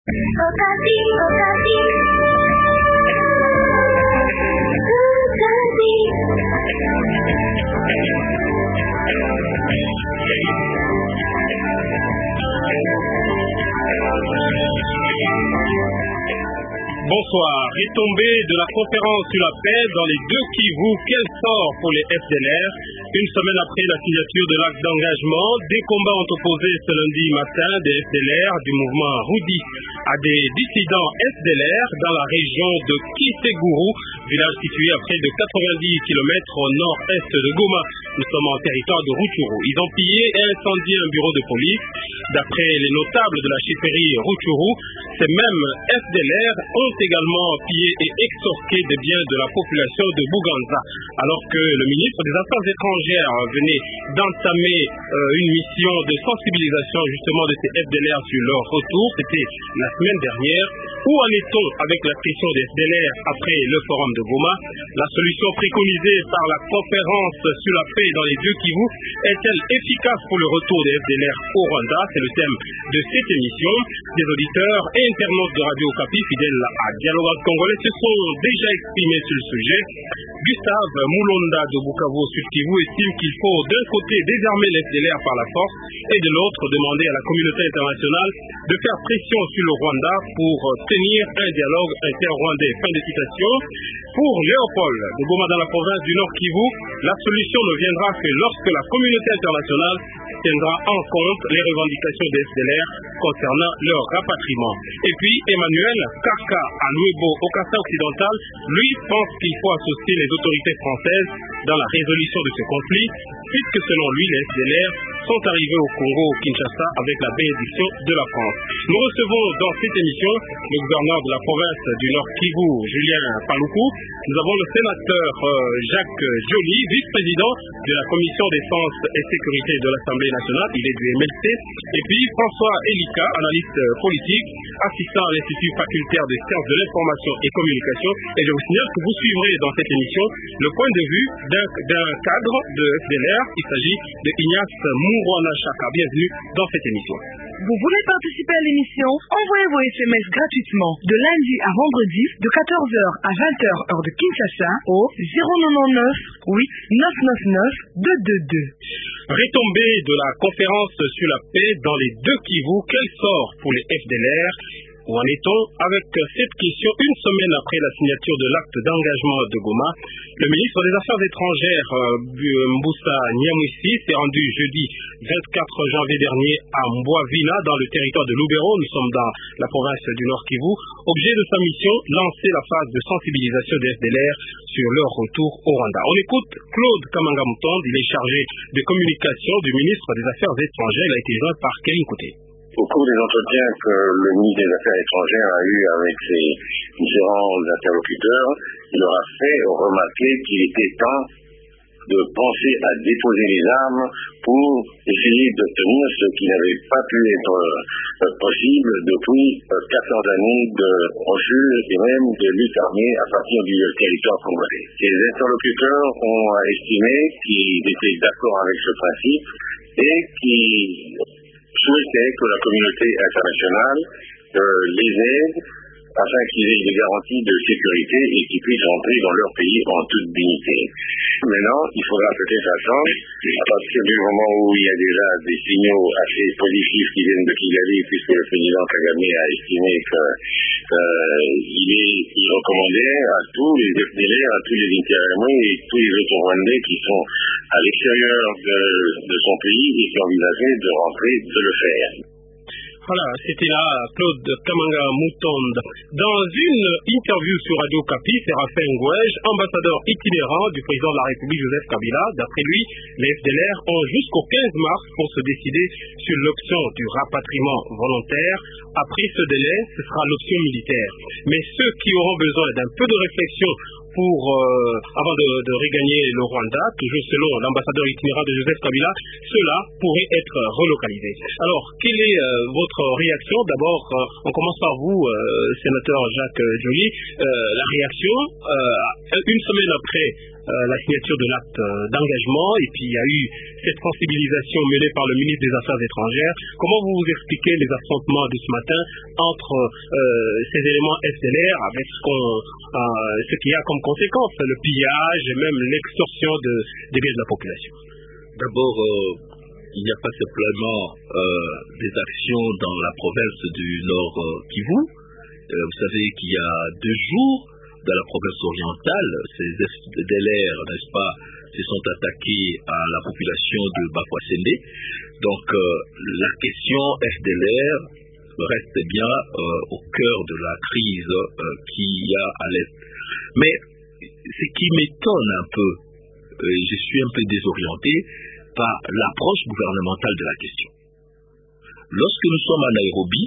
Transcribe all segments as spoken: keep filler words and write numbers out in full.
Bonsoir. Retombée de la conférence sur la paix dans les deux Kivu, quel sort pour les F D L R? Une semaine après la signature de l'acte d'engagement, des combats ont opposé ce lundi matin des F D L R du mouvement Roudi à des dissidents F D L R dans la région de Kiseguru, village situé à près de quatre-vingt-dix kilomètres au nord-est de Goma. Nous sommes en territoire de Rutshuru. Ils ont pillé et incendié un bureau de police. D'après les notables de la chefferie Rutshuru, ces mêmes F D L R ont également pillé et extorqué des biens de la population de Buganza. Alors que le ministre des Affaires étrangères venait d'entamer euh, une mission de sensibilisation justement de ces F D L R sur leur retour, c'était la semaine dernière. Où en est-on avec la question des F D L R après le forum de Goma? La solution préconisée par la conférence sur la paix dans les deux Kivu est-elle efficace pour le retour des F D L R au Rwanda? C'est le thème de cette émission. Des auditeurs et internautes de Radio Okapi fidèles à Dialogue Congolais se sont déjà exprimés sur le sujet. Gustave Moulonda de Bukavu Sud Kivu estime qu'il faut d'un côté désarmer les F D L R par la force et de l'autre demander à la communauté internationale de faire pression sur le Rwanda pour tenir un dialogue inter-rwandais. Fin de citation. Pour Léopold de Goma dans la province du Nord Kivu, la solution ne viendra que lorsque la communauté internationale tiendra en compte les revendications des F D L R concernant leur rapatriement. Et puis Emmanuel Kaka à Nuebo au Kasai occidental, lui pense qu'il faut associer les autorités françaises dans la résolution de ce conflit, puisque selon lui les F D L R sont arrivés au Congo, au Kinshasa, avec la bénédiction de la France. Nous recevons dans cette émission le gouverneur de la province du Nord Kivu, Julien Paluku. Nous avons le sénateur euh, Jacques Joly, vice-président de la commission défense et sécurité de l'Assemblée nationale, il est du M L C. Et puis François Elika, analyste politique, assistant à l'Institut facultaire des sciences de l'information et communication. Et je vous signale que vous suivrez dans cette émission le point de vue d'un cadre de F D L R. Il s'agit de Ignace Mourwana Chaka. Bienvenue dans cette émission. Vous voulez participer à l'émission? Envoyez vos S M S gratuitement de lundi à vendredi de quatorze heures à vingt heures heure de Kinshasa au zéro neuf huit neuf neuf neuf deux deux deux. Retombée de la conférence sur la paix dans les deux Kivu, quel sort pour les F D L R? Où en est-on avec cette question une semaine après la signature de l'acte d'engagement de Goma? Le ministre des Affaires étrangères, euh, Mbusa Nyamwisi, s'est rendu jeudi vingt-quatre janvier dernier à Mbouavina, dans le territoire de Lubero. Nous sommes dans la province du Nord Kivu. Objet de sa mission, lancer la phase de sensibilisation des F D L R sur leur retour au Rwanda. On écoute Claude Kamanga Moutonde, il est chargé de communication du ministre des Affaires étrangères. Il a été joint par Kevin Côté. Au cours des entretiens que le ministre des Affaires étrangères a eus avec ses différents interlocuteurs, il leur a fait remarquer qu'il était temps de penser à déposer les armes pour essayer d'obtenir ce qui n'avait pas pu être euh, possible depuis euh, quatorze années de refuge et même de lutte armée à partir du territoire congolais. Les interlocuteurs ont estimé qu'ils étaient d'accord avec ce principe et qu'ils souhaitait que la communauté internationale euh, les aide afin qu'ils aient des garanties de sécurité et qu'ils puissent rentrer dans leur pays en toute dignité. Maintenant, il faudra peut-être attendre, à partir du moment où il y a déjà des signaux assez positifs qui viennent de Kigali, puisque le président Kagame a estimé qu'il euh, est il recommandait à tous les F D L R, à tous les interarmés et tous les autres Rwandais qui sont à l'extérieur de, de son pays et qui envisageaient de rentrer, de le faire. Voilà, c'était là Claude Kamanga Moutonde. Dans une interview sur Radio Okapi, Séraphin Ngouège, ambassadeur itinérant du président de la République Joseph Kabila, d'après lui, les F D L R ont jusqu'au quinze mars pour se décider sur l'option du rapatriement volontaire. Après ce délai, ce sera l'option militaire. Mais ceux qui auront besoin d'un peu de réflexion pour euh, avant de, de regagner le Rwanda, toujours selon l'ambassadeur itinérant de Joseph Kabila, cela pourrait être relocalisé. Alors, quelle est euh, votre réaction? D'abord, euh, on commence par vous, euh, sénateur Jacques Joly. Euh, la réaction, euh, une semaine après euh, la signature de l'acte euh, d'engagement, et puis il y a eu cette sensibilisation menée par le ministre des Affaires étrangères. Comment vous vous expliquez les affrontements de ce matin entre euh, ces éléments F D L R avec ce, qu'on, euh, ce qu'il y a comme conséquence, le pillage et même l'extorsion de, des biens de la population? D'abord, euh, il n'y a pas simplement euh, des actions dans la province du Nord euh, Kivu. Euh, vous savez qu'il y a deux jours, dans la province orientale, ces F D L R, n'est-ce pas, se sont attaqués à la population de Bakwasende. Donc, euh, la question F D L R reste bien euh, au cœur de la crise euh, qu'il y a à l'Est. Mais ce qui m'étonne un peu, et je suis un peu désorienté par l'approche gouvernementale de la question. Lorsque nous sommes à Nairobi,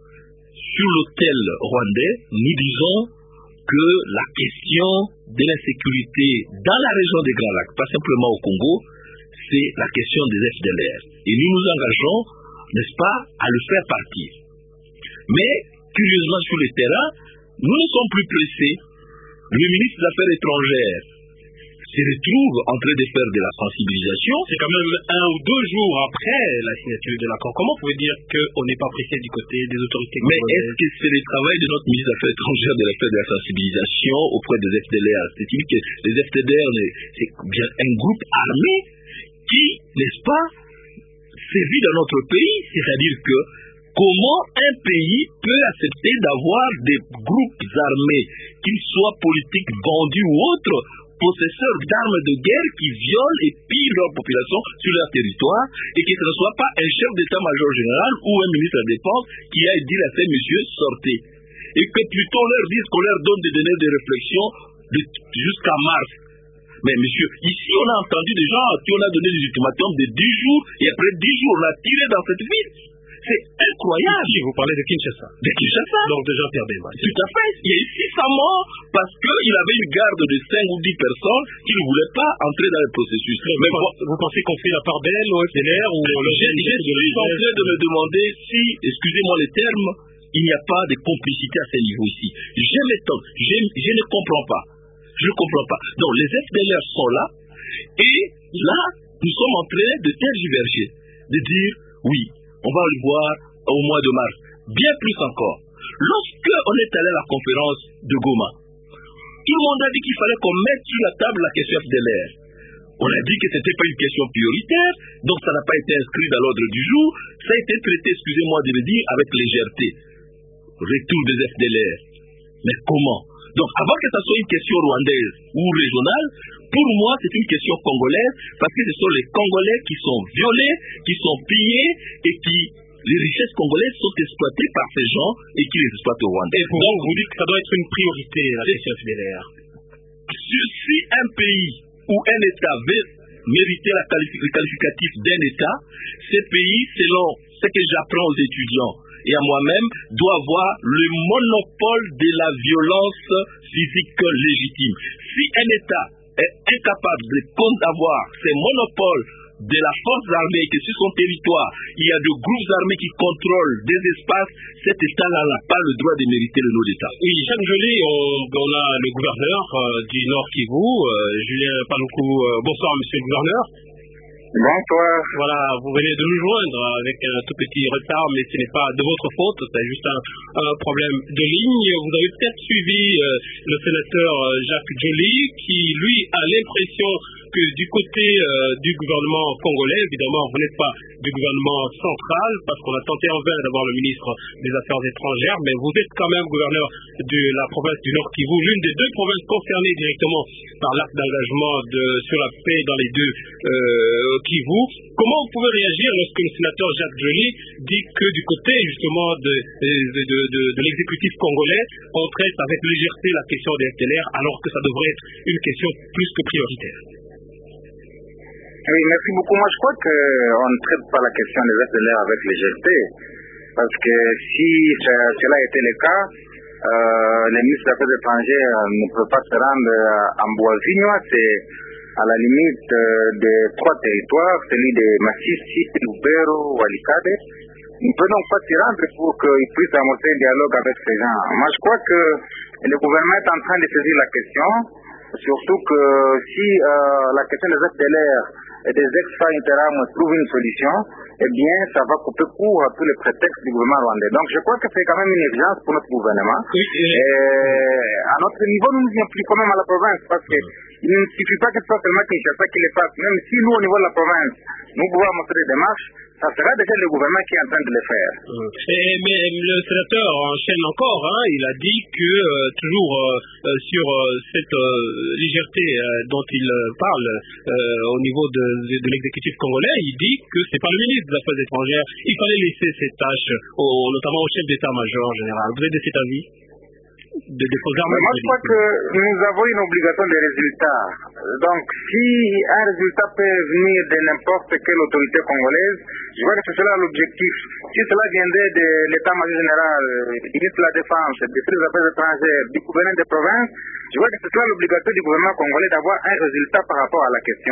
sur l'hôtel rwandais, nous disons que la question de l'insécurité dans la région des Grands Lacs, pas simplement au Congo, c'est la question des F D L R. Et nous nous engageons, n'est-ce pas, à le faire partir. Mais, curieusement, sur le terrain, nous ne sommes plus pressés. Le ministre des Affaires étrangères se retrouve en train de faire de la sensibilisation. C'est quand même un ou deux jours après la signature de l'accord. Comment vous pouvez dire qu'on n'est pas pressé du côté des autorités? Mais est-ce que c'est le travail de notre ministre des Affaires étrangères de faire de la sensibilisation auprès des F D L R? C'est-à-dire que les F D L R, c'est bien un groupe armé qui, n'est-ce pas, sévit dans notre pays. C'est-à-dire que comment un pays peut accepter d'avoir des groupes armés, qu'ils soient politiques, bandits ou autres, possesseurs d'armes de guerre qui violent et pillent leur population sur leur territoire, et que ce ne soit pas un chef d'état-major général ou un ministre de la Défense qui a dit à ces messieurs sortez. Et que plutôt leur dise qu'on leur donne des délais de réflexion de, jusqu'à mars. Mais monsieur, ici on a entendu des gens à qui on a donné des ultimatums de dix jours, et après dix jours on a tiré dans cette ville. C'est incroyable. Ici, vous parlez de Kinshasa. De Kinshasa. Donc de Jean-Pierre Bemba. Tout à fait. Il y a eu six cents morts parce qu'il avait une garde de cinq ou dix personnes qui ne voulaient pas entrer dans le processus. Mais, Mais vous, vous pensez qu'on fait la part belle au F D L R ou le Je suis en train de me demander si, excusez-moi les termes, il n'y a pas de complicité à ce niveau ici. Je m'étonne. Je, je ne comprends pas. Je ne comprends pas. Donc les F D L R sont là et là, nous sommes en train de tergiverser, de dire oui. On va le voir au mois de mars. Bien plus encore. Lorsque on est allé à la conférence de Goma, tout le monde a dit qu'il fallait qu'on mette sur la table la question F D L R. On a dit que ce n'était pas une question prioritaire, donc ça n'a pas été inscrit dans l'ordre du jour. Ça a été traité, excusez-moi de le dire, avec légèreté. Retour des F D L R. Mais comment? Donc avant que ça soit une question rwandaise ou régionale, pour moi c'est une question congolaise parce que ce sont les Congolais qui sont violés, qui sont pillés et qui, les richesses congolaises sont exploitées par ces gens et qui les exploitent au Rwanda. Et pour vous, vous dites que ça doit être une priorité la question F D L R. Si un pays ou un État veut mériter la qualifi- le qualificatif d'un État, ce pays, selon ce que j'apprends aux étudiants et à moi-même, doit avoir le monopole de la violence physique légitime. Si un État est incapable d'avoir ce monopole de la force armée et que sur son territoire, il y a de groupes armés qui contrôlent des espaces, cet État-là n'a pas le droit de mériter le nom d'État. Oui, Jacques Joly, on, on a le gouverneur euh, du Nord Kivu, euh, Julien Paluku. Euh, bonsoir, monsieur le gouverneur. Bonsoir. Voilà, vous venez de nous joindre avec un tout petit retard, mais ce n'est pas de votre faute, c'est juste un, un problème de ligne. Vous avez peut-être suivi euh, le sénateur Jacques Joly, qui lui a l'impression que du côté euh, du gouvernement congolais, évidemment vous n'êtes pas du gouvernement central, parce qu'on a tenté en vain d'avoir le ministre des Affaires étrangères, mais vous êtes quand même gouverneur de la province du Nord Kivu, l'une des deux provinces concernées directement par l'acte d'engagement de, sur la paix dans les deux euh, Kivu. Comment vous pouvez réagir lorsque le sénateur Jacques Joly dit que du côté justement de, de, de, de, de l'exécutif congolais, on traite avec légèreté la question des F D L R, alors que ça devrait être une question plus que prioritaire? Oui, merci beaucoup. Moi, je crois qu'on ne traite pas la question des F D L R avec légèreté. Parce que si ça, cela était le cas, euh, les ministres des Affaires étrangères ne peuvent pas se rendre en Boasignois. C'est à la limite euh, des trois territoires, celui de Masisi, Lubero, Walikade. Ils ne peuvent donc pas s'y rendre pour qu'ils puissent amorcer un dialogue avec ces gens. Moi, je crois que le gouvernement est en train de saisir la question. surtout que si euh, la question des F D L R et des ex-F A Interam trouve une solution, eh bien, ça va couper court à tous les prétextes du gouvernement rwandais. Donc, je crois que c'est quand même une urgence pour notre gouvernement. Oui, et... Et à notre niveau, nous nous y impliquons même à la province, parce que il ne suffit pas que ce soit seulement Kinshasa qui le fasse. Même si nous, au niveau de la province, nous pouvons montrer des démarches, ça sera déjà le gouvernement qui est en train de le faire. Et, mais le sénateur enchaîne encore, hein, il a dit que euh, toujours euh, sur euh, cette euh, légèreté euh, dont il euh, parle euh, au niveau de, de, de l'exécutif congolais, il dit que c'est pas le ministre des Affaires étrangères, il fallait laisser ces tâches, au, notamment au chef d'état-major général. Vous êtes de cet avis? De, de Moi, je crois que nous avons une obligation de résultat. Donc, si un résultat peut venir de n'importe quelle autorité congolaise, je vois que c'est cela l'objectif. Si cela viendrait de l'état-major général, du ministre de la Défense, du ministre des Affaires étrangères, du gouverneur des provinces, je vois que c'est cela l'obligation du gouvernement congolais d'avoir un résultat par rapport à la question.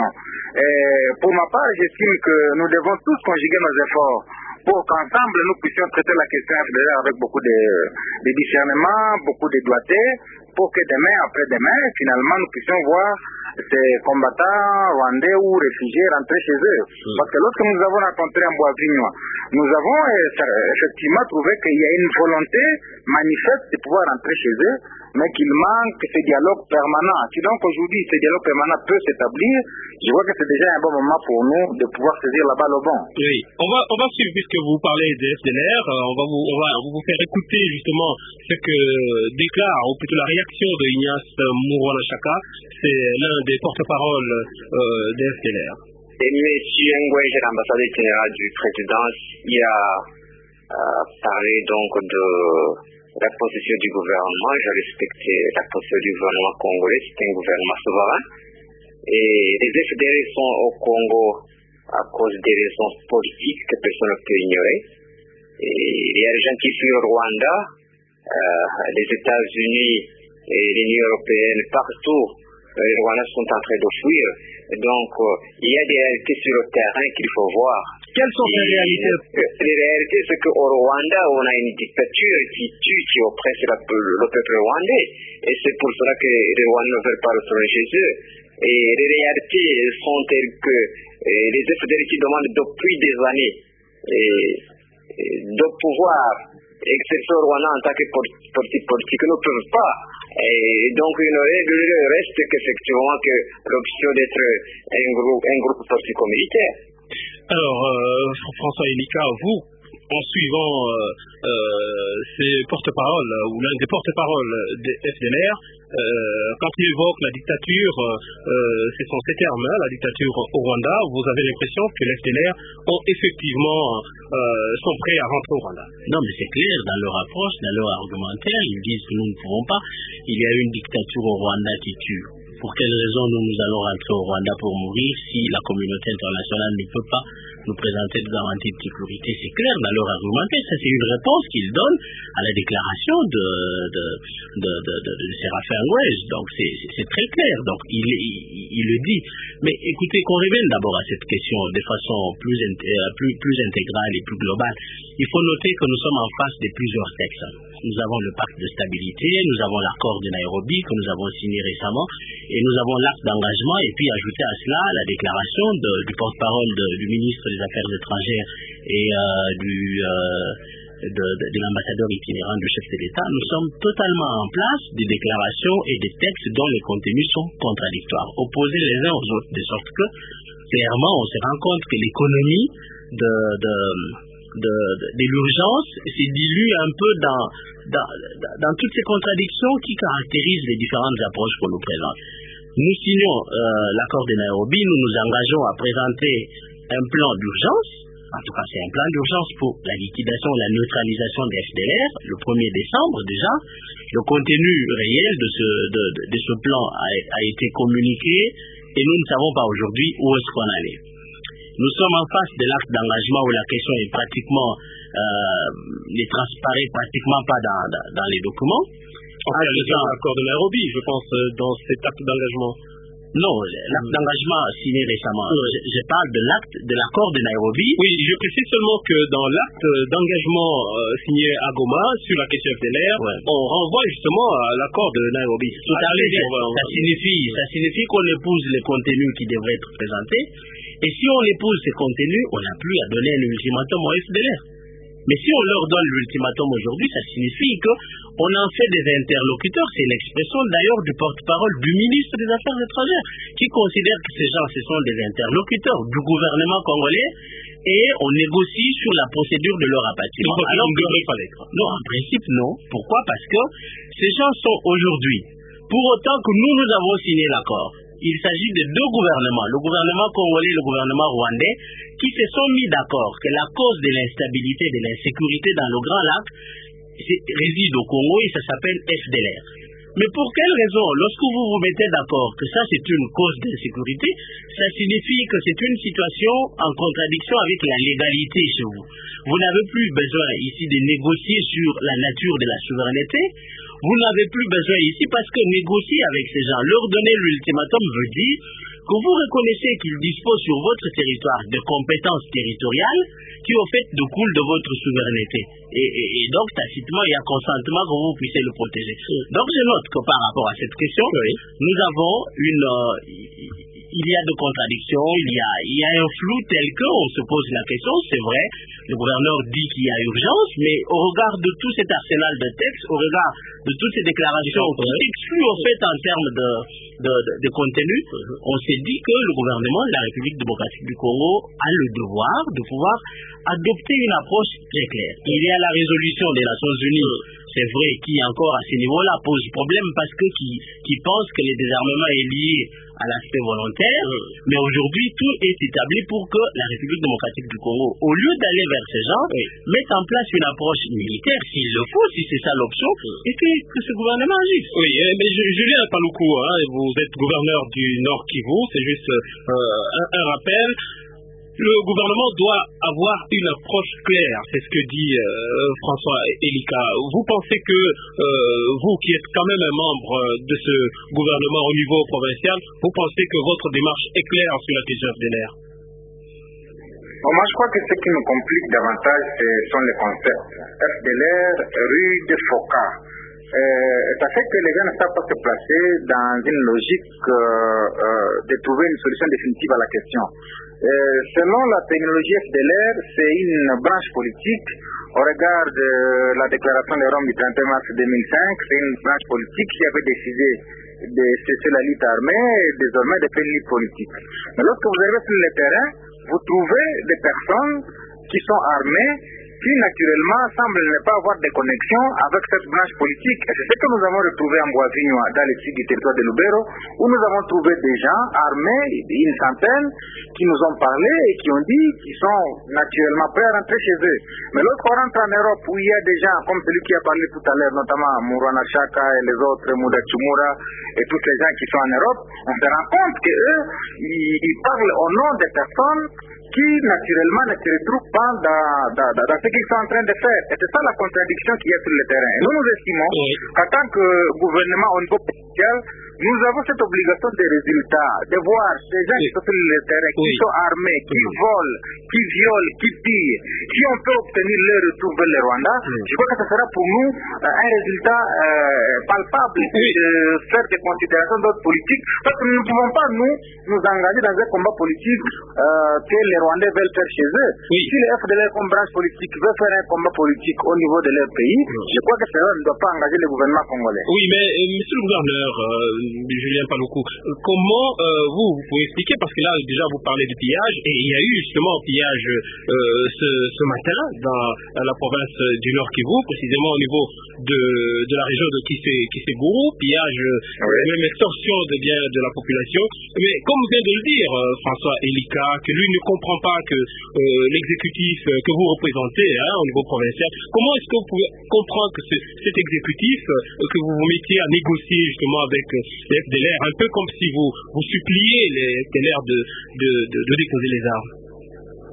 Et pour ma part, j'estime que nous devons tous conjuguer nos efforts pour qu'ensemble nous puissions traiter la question F D L R avec beaucoup de, de discernement, beaucoup de doigté, pour que demain, après-demain, finalement, nous puissions voir ces combattants rwandais ou réfugiés rentrer chez eux. Mmh. Parce que lorsque nous avons rencontré en Bois-Vignois, nous avons effectivement trouvé qu'il y a une volonté manifeste de pouvoir rentrer chez eux, mais qu'il manque ce dialogue permanent. Si donc aujourd'hui ce dialogue permanent peut s'établir, je vois que c'est déjà un bon moment pour nous de pouvoir saisir la balle au bon. Oui, on va, on va suivre, puisque vous parlez des F D L R, on va vous, on va vous faire écouter justement ce que déclare, ou plutôt la réaction de Ignace Mourouana-Chaka, c'est l'un des porte-paroles euh, des F D L R. Et Monsieur Ngouenge, l'ambassadeur général du président, il a euh, parlé donc de la position du gouvernement. Je respecte la position du gouvernement congolais, c'est un gouvernement souverain. Et les F D L R sont au Congo à cause des raisons politiques que personne ne peut ignorer. Et il y a des gens qui fuient au Rwanda, euh, les États-Unis et l'Union européenne, partout, les Rwandais sont en train de fuir. Donc, euh, il y a des réalités sur le terrain qu'il faut voir. Quelles sont ces réalités? Les réalités, c'est qu'au Rwanda, on a une dictature qui tue, qui oppresse la, le peuple rwandais. Et c'est pour cela que les Rwandais ne veulent pas retourner chez eux. Et les réalités sont telles que et les F D L R qui demandent depuis des années et, et de pouvoir exercer au Rwanda en tant que politique politique ne peuvent pas. Et donc une règle reste qu'effectivement que l'option d'être un groupe, un groupe politico-militaire. Alors, euh, François Elika, vous, en suivant euh, euh, ces porte-paroles, ou l'un des porte-paroles des F D L R, euh, quand il évoque la dictature, euh, ce sont ces termes, hein, la dictature au Rwanda, vous avez l'impression que les F D L R ont effectivement, euh, sont prêts à rentrer au Rwanda? Non, mais c'est clair, dans leur approche, dans leur argumentaire, ils disent que nous ne pouvons pas. Il y a une dictature au Rwanda qui tue. Pour quelle raison nous, nous allons rentrer au Rwanda pour mourir si la communauté internationale ne peut pas nous présenter des garanties de sécurité? C'est clair dans leur argumentaire. Ça, c'est une réponse qu'ils donnent à la déclaration de, de, de, de, de, de Séraphin Ngouenge. Donc, c'est très clair. Donc, il, il, il le dit. Mais écoutez, qu'on revienne d'abord à cette question de façon plus, plus, plus intégrale et plus globale. Il faut noter que nous sommes en face de plusieurs textes. Nous avons le pacte de stabilité, nous avons l'accord de Nairobi que nous avons signé récemment, et nous avons l'acte d'engagement, et puis ajouter à cela la déclaration de, du porte-parole du ministre des Affaires étrangères et euh, du, euh, de, de, de l'ambassadeur itinérant du chef de l'État. Nous sommes totalement en place des déclarations et des textes dont les contenus sont contradictoires, opposés les uns aux autres, de sorte que, clairement, on se rend compte que l'économie de... de de, de, de l'urgence se dilue un peu dans, dans, dans toutes ces contradictions qui caractérisent les différentes approches qu'on nous présente. Nous signons euh, l'accord de Nairobi, nous nous engageons à présenter un plan d'urgence, en tout cas c'est un plan d'urgence pour la liquidation et la neutralisation des F D L R, le premier décembre déjà. Le contenu réel de ce, de, de, de ce plan a, a été communiqué et nous ne savons pas aujourd'hui où est-ce qu'on allait. Nous sommes en face de l'acte d'engagement où la question est pratiquement, euh, ne transparaît pratiquement pas dans, dans, dans les documents. Enfin, il y a l'accord de Nairobi, je pense, dans cet acte d'engagement. Non, l'acte d'engagement signé récemment. Je, je parle de l'acte de l'accord de Nairobi. Oui, je précise seulement que dans l'acte d'engagement euh, signé à Goma sur la question F D L R, ouais. on renvoie justement à l'accord de Nairobi. Tout à fait. Ça signifie, ça signifie qu'on épouse les contenus qui devraient être présentés. Et si on épouse ces contenus, on n'a plus à donner un ultimatum au F D L R. Mais si on leur donne l'ultimatum aujourd'hui, ça signifie qu'on en fait des interlocuteurs. C'est l'expression d'ailleurs du porte-parole du ministre des Affaires étrangères, qui considère que ces gens, ce sont des interlocuteurs du gouvernement congolais et on négocie sur la procédure de leur rapatriement. Alors, non, en principe, non. Pourquoi? Parce que ces gens sont aujourd'hui, pour autant que nous, nous avons signé l'accord, il s'agit de deux gouvernements, le gouvernement congolais et le gouvernement rwandais, qui se sont mis d'accord que la cause de l'instabilité, de l'insécurité dans le Grand Lac réside au Congo et ça s'appelle F D L R. Mais pour quelle raison? Lorsque vous vous mettez d'accord que ça c'est une cause d'insécurité, ça signifie que c'est une situation en contradiction avec la légalité chez vous. Vous n'avez plus besoin ici de négocier sur la nature de la souveraineté. Vous n'avez plus besoin ici parce que négocier avec ces gens, leur donner l'ultimatum veut dire que vous reconnaissez qu'ils disposent sur votre territoire de compétences territoriales qui au fait découlent de votre souveraineté. Et, et, et donc tacitement, il y a consentement que vous puissiez le protéger. Donc je note que par rapport à cette question, oui, nous avons une... Euh, il y a de contradictions, il y a, il y a un flou tel qu'on se pose la question, c'est vrai, le gouverneur dit qu'il y a urgence, mais au regard de tout cet arsenal de textes, au regard de toutes ces déclarations qui excluent au fait en termes de, de, de, de contenu, on s'est dit que le gouvernement de la République démocratique du Congo a le devoir de pouvoir adopter une approche très claire. Il y a la résolution des Nations Unies, c'est vrai, qui encore à ce niveau-là pose problème parce que qui, qui pense que le désarmement est lié à l'aspect volontaire, mais aujourd'hui tout est établi pour que la République démocratique du Congo, au lieu d'aller vers ces gens, oui, mette en place une approche militaire, s'il le faut, si c'est ça l'option, et que, que ce gouvernement agisse. Oui, mais Julien Paluku, hein, vous êtes gouverneur du Nord Kivu, c'est juste euh, un, un rappel. Le gouvernement doit avoir une approche claire, c'est ce que dit euh, François Elika. Vous pensez que euh, vous qui êtes quand même un membre de ce gouvernement au niveau provincial, vous pensez que votre démarche est claire sur la question F D L R? Bon, moi je crois que ce qui nous complique davantage, ce sont les concepts. F D L R, rue de Foka. Euh, ça fait que les gens ne savent pas se placer dans une logique euh, euh, de trouver une solution définitive à la question. Euh, selon la terminologie F D L R, c'est une branche politique. Au regard de la déclaration de Rome du trente et un mars deux mille cinq, c'est une branche politique qui avait décidé de cesser la lutte armée et désormais de faire une lutte politique. Mais lorsque vous arrivez sur le terrain, vous trouvez des personnes qui sont armées, qui naturellement semblent ne pas avoir de connexion avec cette branche politique. Et c'est ce que nous avons retrouvé en Bois-Vignois, dans le sud du territoire de Lubero, où nous avons trouvé des gens armés, une centaine, qui nous ont parlé et qui ont dit qu'ils sont naturellement prêts à rentrer chez eux. Mais lorsqu'on rentre en Europe, où il y a des gens, comme celui qui a parlé tout à l'heure, notamment Mourana Chaka et les autres, Mouda Chumura, et tous les gens qui sont en Europe, on se rend compte qu'eux, ils, ils parlent au nom des personnes qui naturellement ne se retrouvent pas dans, dans, dans, dans ce qu'ils sont en train de faire. Et c'est ça la contradiction qui est sur le terrain. Et nous nous estimons oui. qu'en tant que gouvernement au niveau provincial, nous avons cette obligation de résultat, de voir ces gens oui. qui sont sur le terrain, qui oui. sont armés, qui oui. volent, qui violent, qui pillent. Si on peut obtenir leur retour vers le Rwanda, oui. je crois que ce sera pour nous euh, un résultat euh, palpable oui. de faire des considérations d'autres politiques, parce que nous ne pouvons pas, nous, nous engager dans un combat politique euh, que les Rwandais veulent faire chez eux. Oui. Si les F D L R comme branche politique veulent faire un combat politique au niveau de leur pays, oui. je crois que cela ne doit pas engager le gouvernement congolais. Oui, mais euh, monsieur le gouverneur, euh, Julien Paluku, comment euh, vous, vous pouvez expliquer, parce que là déjà vous parlez de pillage, et il y a eu justement un pillage euh, ce, ce matin dans, dans la province du Nord Kivu, précisément au niveau de, de la région de Kisegourou, pillage, oui. même extorsion de biens de la population. Mais comme vient de le dire euh, François Elika, que lui ne comprend pas que euh, l'exécutif euh, que vous représentez hein, au niveau provincial, comment est-ce que vous pouvez comprendre que ce, cet exécutif, euh, que vous vous mettiez à négocier justement avec euh, les F D L R, un peu comme si vous, vous suppliez les F D L R de, de, de, de déposer les armes?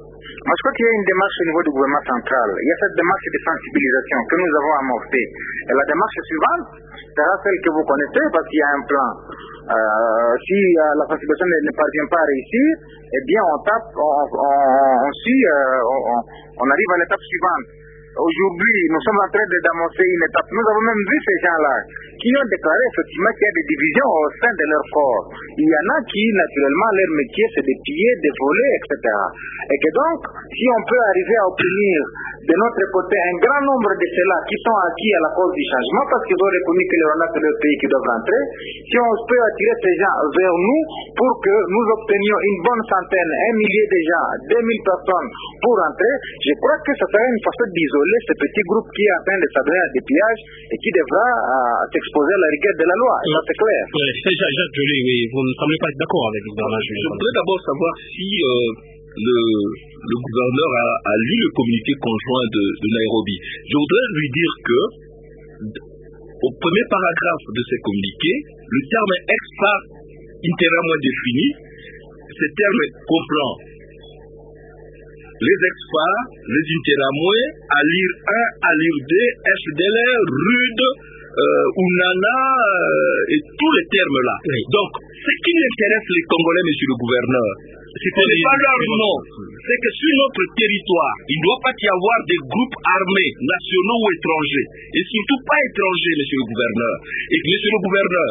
Moi, je crois qu'il y a une démarche au niveau du gouvernement central. Il y a cette démarche de sensibilisation que nous avons amorcée. Et la démarche suivante sera celle que vous connaissez parce qu'il y a un plan. Euh, si euh, la sensibilisation ne, ne parvient pas à réussir, eh bien, on tape, on, on, on suit, euh, on, on arrive à l'étape suivante. Aujourd'hui, nous sommes en train d'annoncer une étape. Nous avons même vu ces gens-là qui ont déclaré effectivement qu'il y a des divisions au sein de leur corps. Il y en a qui, naturellement, leur métier, c'est de piller, de voler, et cetera. Et que donc, si on peut arriver à obtenir de notre côté un grand nombre de ceux-là qui sont acquis à la cause du changement, parce qu'ils ont reconnu que le Rwanda, c'est leur pays qui doivent rentrer, si on peut attirer ces gens vers nous pour que nous obtenions une bonne centaine, un millier de gens, deux mille personnes pour rentrer, je crois que ça serait une façon d'isoler ce petit groupe qui est en train de s'adonner à des pillages et qui devra euh, s'exposer à la rigueur de la loi. Ça, c'est clair. Oui, c'est Jacques Joly, oui. Vous ne semblez pas être d'accord avec le gouvernement. Je voudrais d'abord savoir si euh, le, le gouverneur a, a lu le communiqué conjoint de, de Nairobi. Je voudrais lui dire que au premier paragraphe de ce communiqué, le terme ex-par intégralement défini, ce terme comprend les ex-phares, les interamoués, à lire un, à lire deux, F D L R, Rude, euh, Ounana, euh, et tous les termes là. Oui. Donc, ce qui intéresse les Congolais, monsieur le gouverneur, ce n'est pas leur nom, c'est que sur notre territoire, il ne doit pas y avoir des groupes armés, nationaux ou étrangers, et surtout pas étrangers, monsieur le gouverneur. Et monsieur le gouverneur,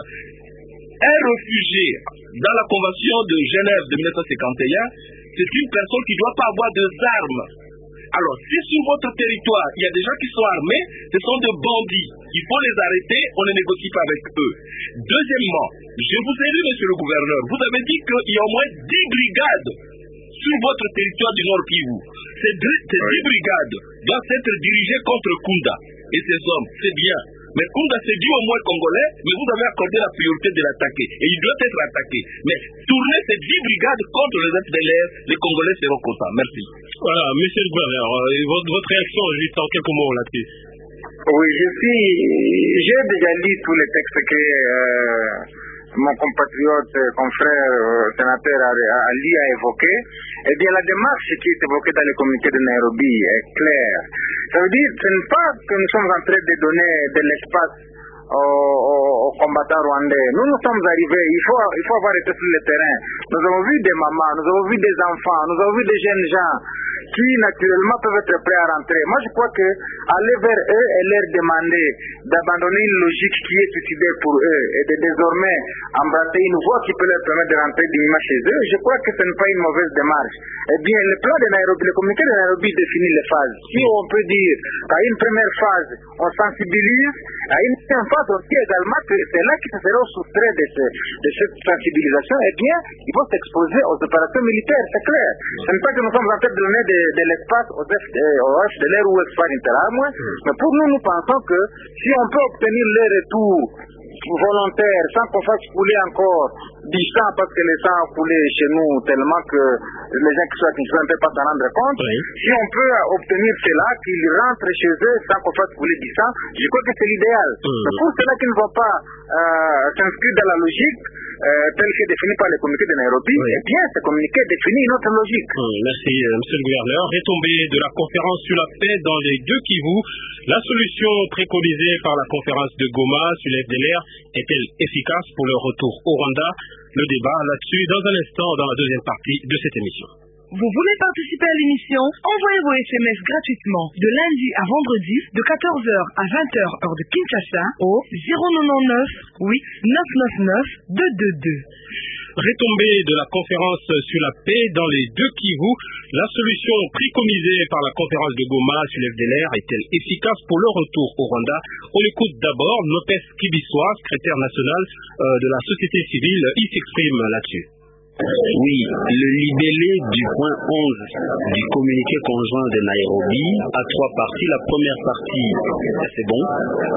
un réfugié dans la Convention de Genève de mille neuf cent cinquante et un, c'est une personne qui ne doit pas avoir des armes. Alors, si sur votre territoire, il y a des gens qui sont armés, ce sont des bandits. Il faut les arrêter, on ne négocie pas avec eux. Deuxièmement, je vous ai dit, monsieur le gouverneur, vous avez dit qu'il y a au moins dix brigades sur votre territoire du Nord Kivu. Ces dix brigades doivent être dirigées contre Kunda et ses hommes. C'est bien. Mais Kunda s'est dit au moins congolais, mais vous avez accordé la priorité de l'attaquer. Et il doit être attaqué. Mais tournez ces dix brigades contre les F D L R, les Congolais seront contents. Merci. Voilà, monsieur le gouverneur, votre, votre réaction juste en quelques mots là-dessus. Oui, je suis, j'ai déjà lu tous les textes que euh, mon compatriote, confrère, euh, sénateur Ali a évoqué. Eh bien, la démarche qui est évoquée dans le communiqué de Nairobi est claire. Ça veut dire, ce n'est pas que nous sommes en train de donner de l'espace aux, aux, aux combattants rwandais. Nous, nous sommes arrivés, il faut, il faut avoir été sur le terrain. Nous avons vu des mamans, nous avons vu des enfants, nous avons vu des jeunes gens qui, naturellement, peuvent être prêts à rentrer. Moi, je crois que aller vers eux et leur demander d'abandonner une logique qui est suicidaire pour eux et de désormais embrasser une voie qui peut leur permettre de rentrer dignement chez eux, je crois que ce n'est pas une mauvaise démarche. Eh bien, le plan de Nairobi, le communiqué de Nairobi définit les phases. Si on peut dire qu'à une première phase, on sensibilise, à une deuxième phase, on dit également que c'est là qu'ils seront soustraits de, ce, de cette sensibilisation, eh bien, ils vont s'exposer aux opérations militaires, c'est clair. Ce n'est pas que nous sommes en train de donner de, de l'espace aux F D L R ou aux F A R Interamwe, mais pour nous, nous pensons que si on peut obtenir le retour volontaire sans qu'on fasse couler encore du sang parce que le sang a coulé chez nous tellement que les gens qui sont à Kinshasa ne peuvent pas s'en rendre compte, oui. Si on peut obtenir cela, qu'ils rentrent chez eux sans qu'on fasse couler du sang, je crois que c'est l'idéal. Mmh. Mais pour ceux-là qui ne vont pas euh, s'inscrire dans la logique euh, telle que définie par le communiqué de Nairobi, oui. Eh bien, ce communiqué définit une autre logique. Mmh, merci, euh, monsieur le gouverneur. Retombée de la conférence sur la paix dans les deux Kivu, la solution préconisée par la conférence de Goma sur les F D L R est-elle efficace pour leur retour au Rwanda? Le débat là-dessus dans un instant dans la deuxième partie de cette émission. Vous voulez participer à l'émission? Envoyez vos S M S gratuitement de lundi à vendredi de quatorze heures à vingt heures heure de Kinshasa au zéro neuf huit neuf neuf neuf deux deux deux. Retombée de la conférence sur la paix dans les deux Kivu, la solution préconisée par la conférence de Goma sur l'F D L R est-elle efficace pour leur retour au Rwanda? On écoute d'abord Lopez Kibiswa, secrétaire national euh, de la société civile. Il s'exprime là-dessus. Oui, le libellé du point onze du communiqué conjoint de Nairobi a trois parties. La première partie, c'est bon.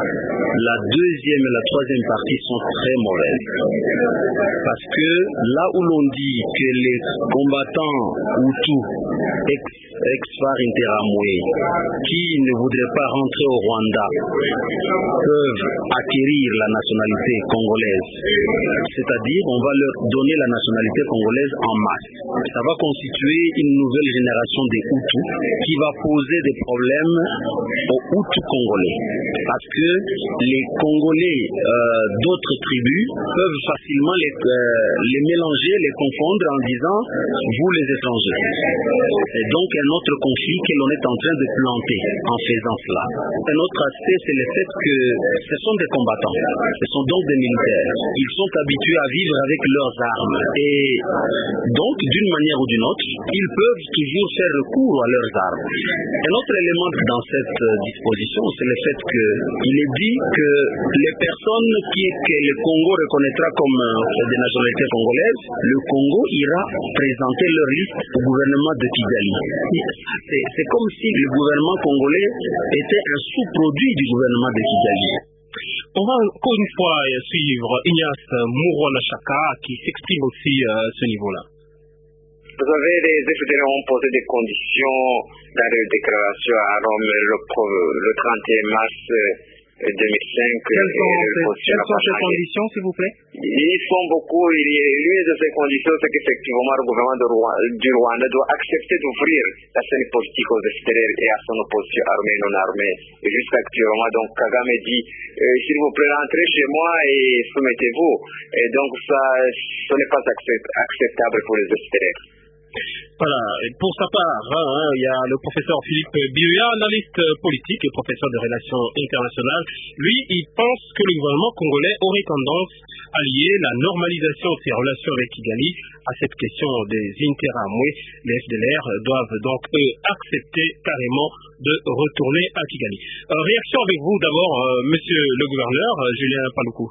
La deuxième et la troisième partie sont très mauvaises. Parce que là où l'on dit que les combattants Hutus, ex ex-Phare Interamwe qui ne voudraient pas rentrer au Rwanda peuvent acquérir la nationalité congolaise. C'est-à-dire, on va leur donner la nationalité congolaise en masse. Ça va constituer une nouvelle génération des Hutus qui va poser des problèmes aux Hutus congolais. Parce que les Congolais euh, d'autres tribus peuvent facilement les, euh, les mélanger, les confondre en disant vous les étrangers. C'est donc un autre conflit que l'on est en train de planter en faisant cela. Un autre aspect, c'est le fait que ce sont des combattants, ce sont donc des militaires. Ils sont habitués à vivre avec leurs armes et donc d'une manière ou d'une autre, ils peuvent toujours faire recours à leurs armes. Un autre élément dans cette disposition, c'est le fait qu'il est dit que les personnes qui, que le Congo reconnaîtra comme des nationalités congolaises, le Congo ira présenter leur liste au gouvernement de Kigali. C'est, c'est comme si le gouvernement congolais était un sous-produit du gouvernement de Kigali. On va encore une fois suivre Ignace Mourouana-Chaka qui s'exprime aussi à ce niveau-là. Vous savez, les F D L ont posé des conditions dans les déclarations à Rome le, le trente et un mars deux mille cinq. Quelles sont, ces, quelles sont ces conditions, s'il vous plaît? Ils sont beaucoup. L'une de ces conditions, c'est qu'effectivement, le gouvernement de Rwanda, du Rwanda doit accepter d'ouvrir la scène politique aux extérieurs et à son opposition armée et non armée. Et jusqu'actuellement, donc, Kagame dit euh, s'il vous plaît, rentrez chez moi et soumettez-vous. Et donc, ça, ce n'est pas accept, acceptable pour les extérieurs. Voilà, et pour sa part, hein, il y a le professeur Philippe Biouya, analyste politique et professeur de relations internationales. Lui, il pense que le gouvernement congolais aurait tendance à lier la normalisation de ses relations avec Kigali à cette question des Interamwe. Les F D L R doivent donc, eux, accepter carrément de retourner à Kigali. Euh, réaction avec vous d'abord, euh, monsieur le gouverneur, euh, Julien Paluku.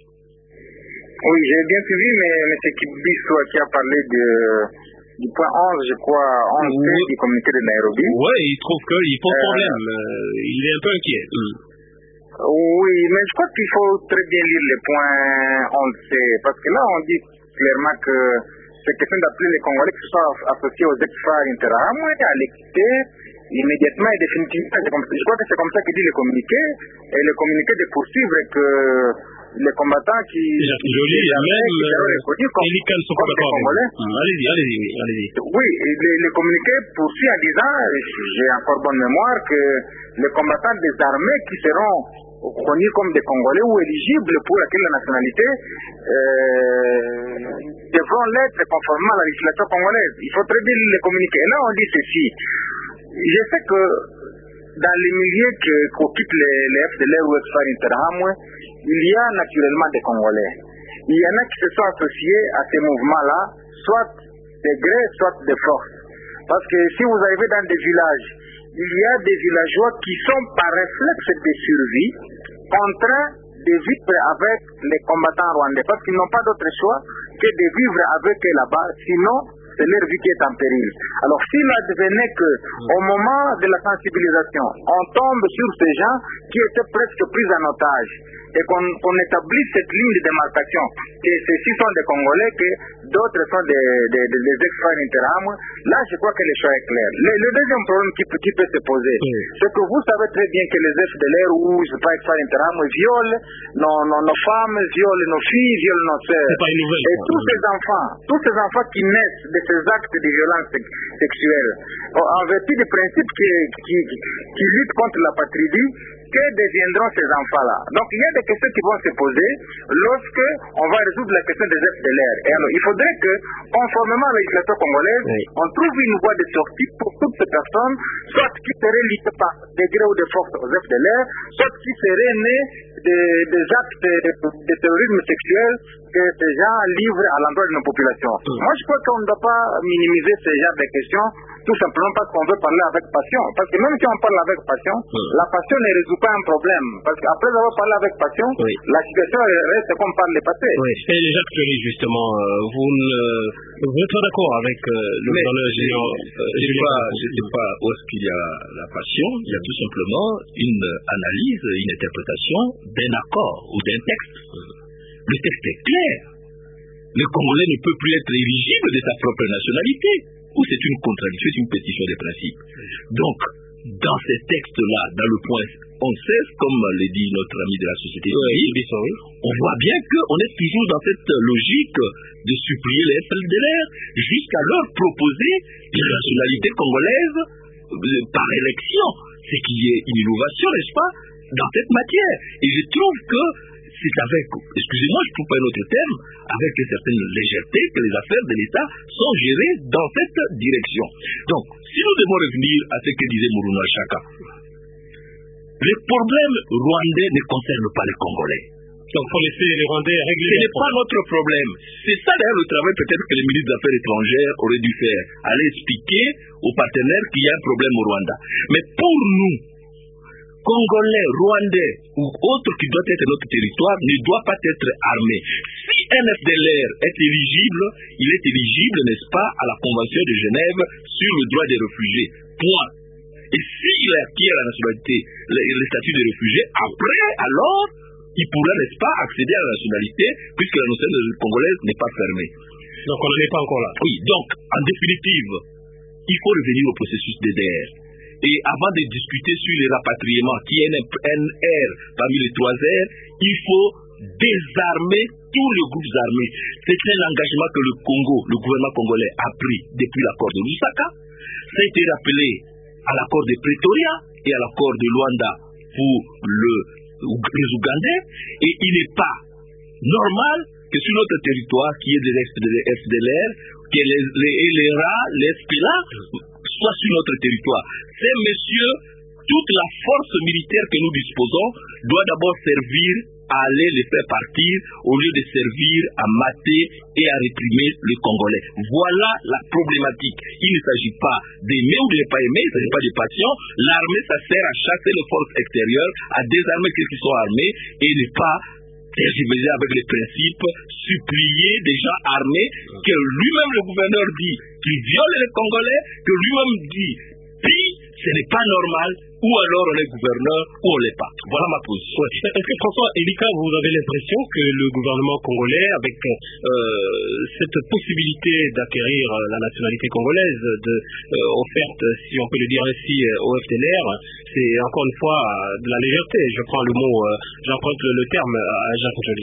Oui, j'ai bien suivi, mais M. Kibiso qui a parlé de... du point onze, je crois, onze oui. du communiqué de Nairobi. Oui, il trouve qu'il pose euh, problème. Euh, il est un peu inquiet. Mm. Oui, mais je crois qu'il faut très bien lire les points onze C. Parce que là, on dit clairement que c'est question d'appeler les Congolais qui sont associés aux ex-Phare Interamwe à l'équité immédiatement et définitivement. Je crois que c'est comme ça que dit le communiqué. Et le communiqué de poursuivre que les combattants qui... Jacques Joly, même Elikan sont pas d'accord avec vous. Allez-y, allez-y, allez-y. Oui, le, le communiqué poursuit en disant, j'ai encore bonne mémoire, que les combattants des armées qui seront reconnus comme des Congolais ou éligibles pour acquérir la nationalité euh, devront l'être conformément à la législation congolaise. Il faut très bien lire le communiqué. Et là, on dit ceci. Je sais que dans les milieux qu'occupent les, les F D L R ou ex-Phare Interamwe, il y a naturellement des Congolais. Il y en a qui se sont associés à ces mouvements-là, soit de gré, soit de force. Parce que si vous arrivez dans des villages, il y a des villageois qui sont par réflexe de survie contraints de vivre avec les combattants rwandais, parce qu'ils n'ont pas d'autre choix que de vivre avec eux là-bas, sinon c'est leur vie qui est en péril. Alors s'il advenait que au moment de la sensibilisation, on tombe sur ces gens qui étaient presque pris en otage, et qu'on qu'on établisse cette ligne de démarcation, que ceux-ci sont des Congolais, que d'autres sont des, des, des, des ex-Phare Interamwe, là je crois que le choix est clair. Le, le deuxième problème qui, qui peut se poser, oui. c'est que vous savez très bien que les F D L R ou ex-Phare Interamwe violent nos, nos, nos femmes, violent nos filles, violent nos sœurs. Nouvelle, et tous ces enfants, tous ces enfants qui naissent de ces actes de violence sexuelle, en vertu des principes qui, qui, qui, qui luttent contre la patrie, que deviendront ces enfants-là? Donc il y a des questions qui vont se poser lorsque on va résoudre la question des F D L R. Et alors il faudrait que, conformément à la législation congolaise, oui. on trouve une voie de sortie pour toutes ces personnes, soit qui seraient liées par degré ou de force aux F D L R, soit qui seraient nés des, des actes de, de terrorisme sexuel que ces gens livrent à l'endroit de nos populations. Mmh. Moi, je crois qu'on ne doit pas minimiser ces genres de questions, tout simplement parce qu'on veut parler avec passion. Parce que même si on parle avec passion, mmh. la passion ne résout pas un problème. Parce qu'après avoir parlé avec passion, oui. la situation reste comme par le passé. Oui, et Jacques Joly, justement, vous, ne, vous êtes pas d'accord avec euh, le gouverneur Julien? Je ne sais pas où est-ce qu'il y a la passion. Il y a tout simplement une analyse, une interprétation d'un accord ou d'un texte. Le texte est clair. Le Congolais ne peut plus être éligible de sa propre nationalité. ou c'est une contradiction, c'est une pétition des principes. Donc, dans ces textes-là, dans le point onze seize, comme le dit notre ami de la société civile, oui, on voit bien qu'on est toujours dans cette logique de supplier les F D L R jusqu'à leur proposer une nationalité congolaise par élection. C'est qu'il y ait une innovation, n'est-ce pas, dans cette matière. Et je trouve que c'est avec, excusez-moi, je ne trouve pas un autre terme, avec une certaine légèreté que les affaires de l'État sont gérées dans cette direction. Donc, si nous devons revenir à ce que disait Mourouna Chaka, les problèmes rwandais ne concernent pas les Congolais. Donc, il faut laisser les Rwandais régler. Ce n'est pas notre problème. C'est ça d'ailleurs le travail peut-être que les ministres des Affaires étrangères auraient dû faire. Aller expliquer aux partenaires qu'il y a un problème au Rwanda. Mais pour nous, Congolais, Rwandais ou autres qui doivent être notre territoire ne doivent pas être armés. Si un F D L R est éligible, il est éligible, n'est-ce pas, à la Convention de Genève sur le droit des réfugiés. Point. Et s'il acquiert la nationalité, le, le statut de réfugié, après, alors, il pourra, n'est-ce pas, accéder à la nationalité, puisque la nationalité congolaise n'est pas fermée. Donc on n'en est pas encore là. Oui, donc, en définitive, il faut revenir au processus D D R. Et avant de discuter sur les rapatriements, qui est un R parmi les trois R, il faut désarmer tous les groupes armés. C'est un engagement que le Congo, le gouvernement congolais, a pris depuis l'accord de Lusaka. Ça a été rappelé à l'accord de Pretoria et à l'accord de Luanda pour le, les Ougandais. Et il n'est pas normal que sur notre territoire, qui est de F D L R, que les, les, les R A, les S P L A, soient sur notre territoire. Ces messieurs, toute la force militaire que nous disposons doit d'abord servir à aller les faire partir au lieu de servir à mater et à réprimer les Congolais. Voilà la problématique. Il ne s'agit pas d'aimer ou de ne pas aimer, il ne s'agit pas de passion. L'armée, ça sert à chasser les forces extérieures, à désarmer ceux qui sont armés et ne pas tergiverser avec les principes, supplier des gens armés que lui-même le gouverneur dit qu'il viole les Congolais, que lui-même dit puis ce n'est pas normal, ou alors on est gouverneur ou on l'est pas. Voilà ma position. Est-ce que François Elika, vous avez l'impression que le gouvernement congolais, avec euh, cette possibilité d'acquérir la nationalité congolaise de, euh, offerte, si on peut le dire ainsi, au F D L R, c'est encore une fois de la légèreté. Je prends le mot, euh, j'emprunte le, le terme à Jacques Joly.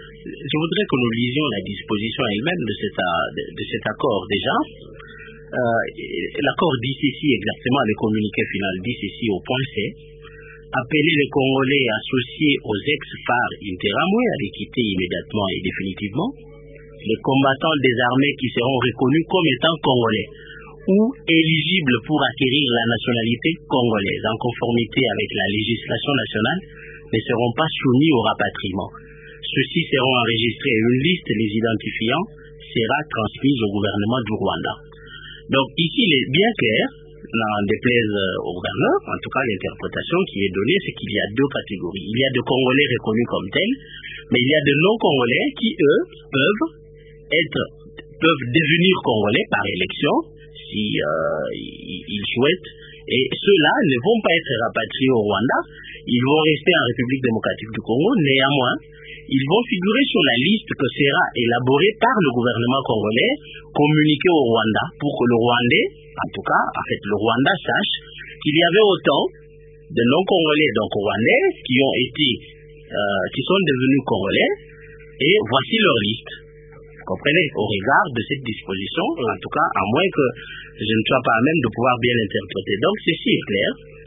Je voudrais que nous lisions la disposition elle-même de cet, de, de cet accord déjà. Euh, l'accord dit ceci exactement, le communiqué final dit ceci au point C. Appeler les Congolais associés aux ex-F A R interamoués à les quitter immédiatement et définitivement. Les combattants des armées qui seront reconnus comme étant Congolais ou éligibles pour acquérir la nationalité congolaise en conformité avec la législation nationale ne seront pas soumis au rapatriement. Ceux-ci seront enregistrés et une liste les identifiant sera transmise au gouvernement du Rwanda. Donc ici, il est bien clair, n'en déplaise au gouverneur, en tout cas l'interprétation qui est donnée, c'est qu'il y a deux catégories. Il y a des Congolais reconnus comme tels, mais il y a de non-Congolais qui, eux, peuvent être, peuvent devenir Congolais par élection, si euh, ils souhaitent, et ceux-là ne vont pas être rapatriés au Rwanda, ils vont rester en République démocratique du Congo, néanmoins, ils vont figurer sur la liste que sera élaborée par le gouvernement congolais, communiquée au Rwanda, pour que le Rwandais, en tout cas, en fait, le Rwanda sache qu'il y avait autant de non-congolais, donc rwandais, qui ont été, euh, qui sont devenus congolais, et voici leur liste. Vous comprenez, au regard de cette disposition, en tout cas, à moins que je ne sois pas à même de pouvoir bien l'interpréter. Donc, ceci est clair.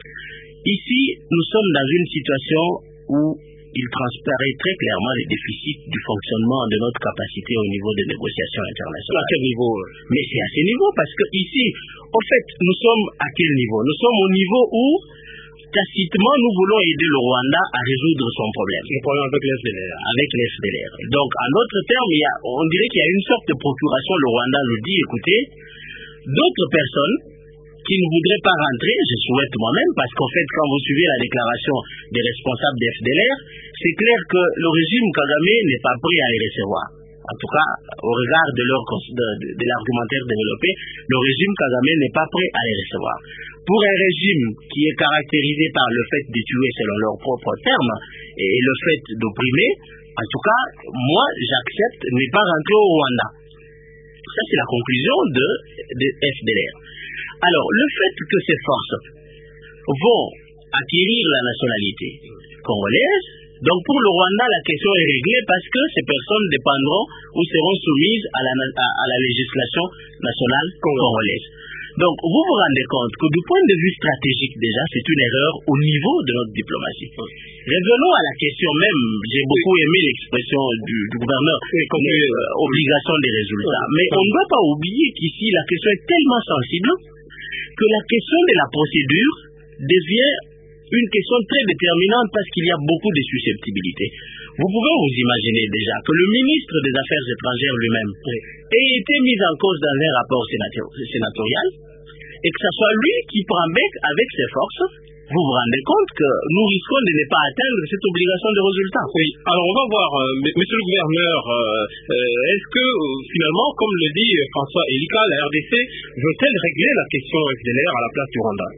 Ici, nous sommes dans une situation où il transparaît très clairement les déficits du fonctionnement de notre capacité au niveau des négociations internationales. À quel niveau? Mais c'est à ce niveau, parce que ici, en fait, nous sommes à quel niveau? Nous sommes au niveau où, tacitement, nous voulons aider le Rwanda à résoudre son problème. Le problème avec les F D L R. Avec les F D L R. Donc, en d'autres termes, il y a, on dirait qu'il y a une sorte de procuration. Le Rwanda nous dit, écoutez, d'autres personnes qui ne voudraient pas rentrer, je souhaite moi-même, parce qu'en fait, quand vous suivez la déclaration des responsables des F D L R, c'est clair que le régime Kagame n'est pas prêt à les recevoir. En tout cas, au regard de, leur, de, de, de l'argumentaire développé, le régime Kagame n'est pas prêt à les recevoir. Pour un régime qui est caractérisé par le fait de tuer selon leurs propres termes et le fait d'opprimer, en tout cas, moi, j'accepte ne pas rentrer au Rwanda. Ça, c'est la conclusion de, de F D L R. Alors, le fait que ces forces vont acquérir la nationalité congolaise, donc pour le Rwanda, la question est réglée parce que ces personnes dépendront ou seront soumises à la, à, à la législation nationale congolaise. Donc, vous vous rendez compte que du point de vue stratégique, déjà, c'est une erreur au niveau de notre diplomatie. Revenons à la question même, j'ai beaucoup aimé l'expression du, du gouverneur, comme euh, obligation des résultats. Mais on ne doit pas oublier qu'ici, la question est tellement sensible que la question de la procédure devient une question très déterminante parce qu'il y a beaucoup de susceptibilités. Vous pouvez vous imaginer déjà que le ministre des Affaires étrangères lui-même ait été mis en cause dans un rapport sénatorial et que ce soit lui qui prend bec avec ses forces. Vous vous rendez compte que nous risquons de ne pas atteindre cette obligation de résultat. Oui, alors on va voir, euh, monsieur le gouverneur, euh, euh, est-ce que euh, finalement, comme le dit François Elika, la R D C veut-elle régler la question F D L R à la place du Rwanda?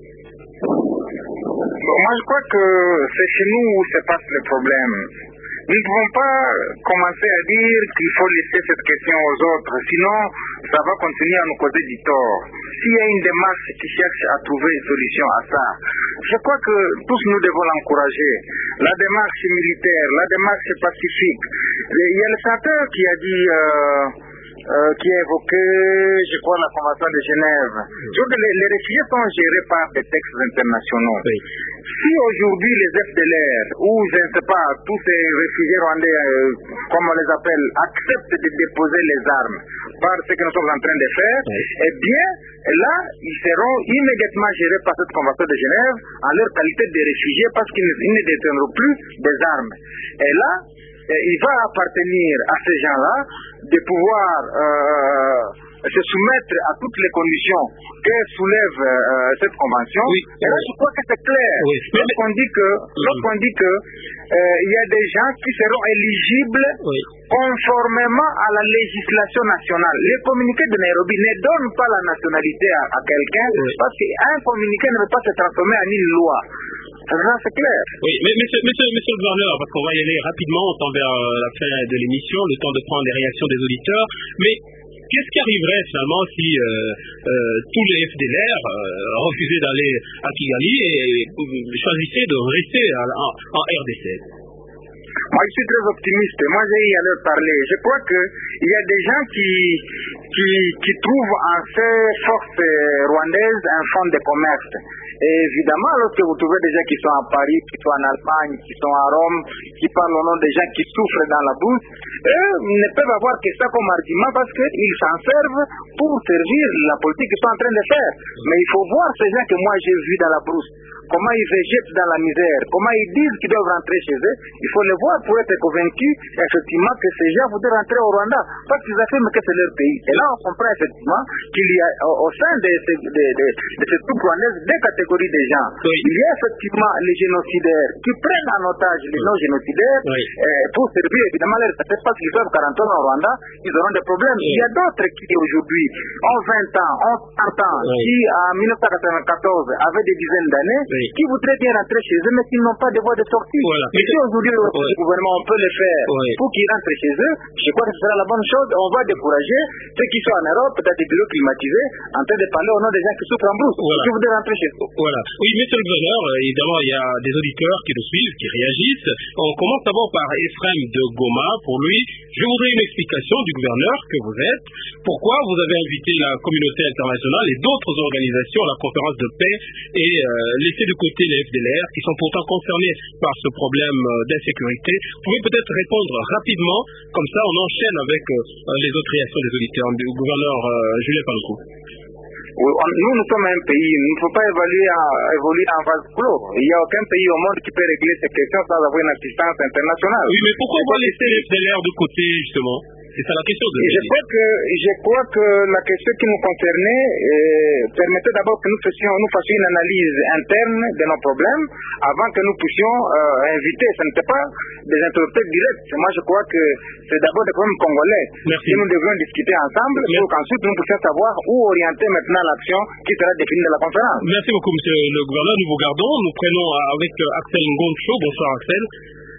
Moi, je crois que c'est chez nous où se passe le problème. Nous ne pouvons pas commencer à dire qu'il faut laisser cette question aux autres, sinon ça va continuer à nous causer du tort. S'il y a une démarche qui cherche à trouver une solution à ça, je crois que tous nous devons l'encourager. La démarche militaire, la démarche pacifique. Il y a le sénateur qui a dit... Euh, Euh, qui a évoqué, je crois, la Convention de Genève. Mm. Je les, les réfugiés sont gérés par des textes internationaux. Oui. Si aujourd'hui les F D L R, ou je ne sais pas, tous ces réfugiés rwandais, euh, comme on les appelle, acceptent de déposer les armes par ce que nous sommes en train de faire, oui. eh bien, là, ils seront immédiatement gérés par cette Convention de Genève en leur qualité de réfugiés parce qu'ils ne détiendront plus des armes. Et là, il va appartenir à ces gens-là de pouvoir euh, se soumettre à toutes les conditions que soulève euh, cette convention. Oui. Et là, je crois que c'est clair. Oui. Lorsqu'on dit que, lorsqu'on dit que euh, il y a des gens qui seront éligibles oui. conformément à la législation nationale. Les communiqués de Nairobi ne donnent pas la nationalité à, à quelqu'un oui. parce qu'un communiqué ne peut pas se transformer en une loi. C'est clair. Oui, mais monsieur, monsieur, monsieur le gouverneur, parce qu'on va y aller rapidement, on tend vers euh, la fin de l'émission, le temps de prendre les réactions des auditeurs, mais qu'est-ce qui arriverait finalement si euh, euh, tous les F D L R euh, refusaient d'aller à Kigali et euh, choisissaient de rester à, en, en R D C? Moi, je suis très optimiste. Moi, j'ai y à leur parler. Je crois qu'il y a des gens qui, qui, qui trouvent en ces forces rwandaises un fonds de commerce. Et évidemment, lorsque vous trouvez des gens qui sont à Paris, qui sont en Allemagne, qui sont à Rome, qui parlent au nom des gens qui souffrent dans la brousse, eux ne peuvent avoir que ça comme argument parce qu'ils s'en servent pour servir la politique qu'ils sont en train de faire. Mais il faut voir ces gens que moi j'ai vus dans la brousse. Comment ils végètent dans la misère, comment ils disent qu'ils doivent rentrer chez eux. Il faut les voir pour être convaincus effectivement que ces gens voudraient rentrer au Rwanda parce qu'ils affirment que c'est leur pays. Et là on comprend effectivement qu'il y a au sein de ces, de, de, de ces troupes rwandaises deux catégories de gens. Oui. Il y a effectivement les génocidaires qui prennent en otage les non-génocidaires oui. euh, pour servir évidemment leur tête parce qu'ils doivent quarante ans au Rwanda, ils auront des problèmes. Oui. Il y a d'autres qui aujourd'hui ont vingt ans, ont trente ans, oui. qui en mille neuf cent quatre-vingt-quatorze avaient des dizaines d'années, oui. qui voudraient bien rentrer chez eux mais qui n'ont pas de voie de sortie. Voilà. Et si aujourd'hui le oui. gouvernement on peut le faire oui. pour qu'ils rentrent chez eux, je crois que ce sera la bonne chose. On va décourager ceux qui sont en Europe, peut-être des bureaux climatisés, en train de parler au nom des gens qui souffrent en brousse, voilà. qui voudraient rentrer chez eux. Voilà. Oui, monsieur le gouverneur, évidemment, il y a des auditeurs qui nous suivent, qui réagissent. On commence d'abord par Ephraim de Goma. Pour lui, je voudrais une explication du gouverneur que vous êtes. Pourquoi vous avez invité la communauté internationale et d'autres organisations à la conférence de paix et euh, laissé de côté les F D L R qui sont pourtant concernés par ce problème d'insécurité? Vous pouvez peut-être répondre rapidement, comme ça on enchaîne avec euh, les autres réactions des auditeurs. Du gouverneur euh, Julien Paluku. Nous, nous sommes un pays, il ne faut pas évoluer en, évoluer en vase clos. Il n'y a aucun pays au monde qui peut régler ces questions sans avoir une assistance internationale. Oui, mais pourquoi on va laisser les F D L R de côté, justement? C'est ça la question de je crois que Je crois que la question qui nous concernait euh, permettait d'abord que nous fassions, nous fassions une analyse interne de nos problèmes avant que nous puissions euh, inviter. Ce n'était pas des interlocuteurs directs. Moi, je crois que c'est d'abord des problèmes congolais. Merci. Et nous devions discuter ensemble Merci. pour qu'ensuite nous puissions savoir où orienter maintenant l'action qui sera définie de la conférence. Merci beaucoup, monsieur le gouverneur. Nous vous gardons. Nous prenons avec Axel Ngoncho. Bonsoir, Axel.